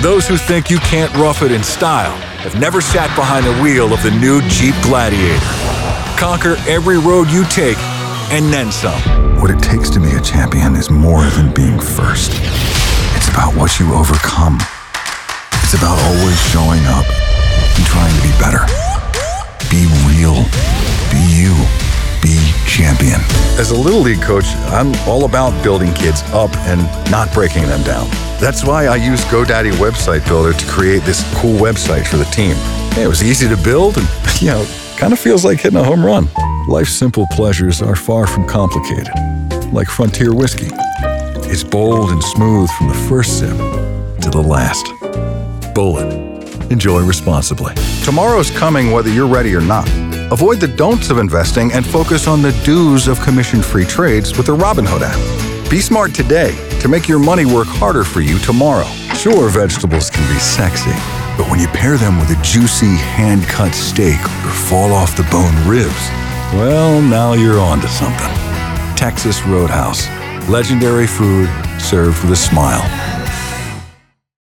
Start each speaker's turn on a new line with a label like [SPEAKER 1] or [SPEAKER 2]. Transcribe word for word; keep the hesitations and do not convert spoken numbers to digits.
[SPEAKER 1] Those who think you can't rough it in style have never sat behind the wheel of the new Jeep Gladiator. Conquer every road you take and then some.
[SPEAKER 2] What it takes to be a champion is more than being first. It's about what you overcome. It's about always showing up and trying to be better. Be real. Be you. Be champion.
[SPEAKER 1] As a Little League coach, I'm all about building kids up and not breaking them down. That's why I used GoDaddy Website Builder to create this cool website for the team. It was easy to build and, you know, kind of feels like hitting a home run. Life's simple pleasures are far from complicated. Like Frontier Whiskey. It's bold and smooth from the first sip to the last. Bullet. Enjoy responsibly. Tomorrow's coming whether you're ready or not. Avoid the don'ts of investing and focus on the do's of commission-free trades with the Robinhood app. Be smart today to make your money work harder for you tomorrow. Sure, vegetables can be sexy, but when you pair them with a juicy, hand-cut steak or fall-off-the-bone ribs, well, now you're on to something. Texas Roadhouse. Legendary food served with a smile.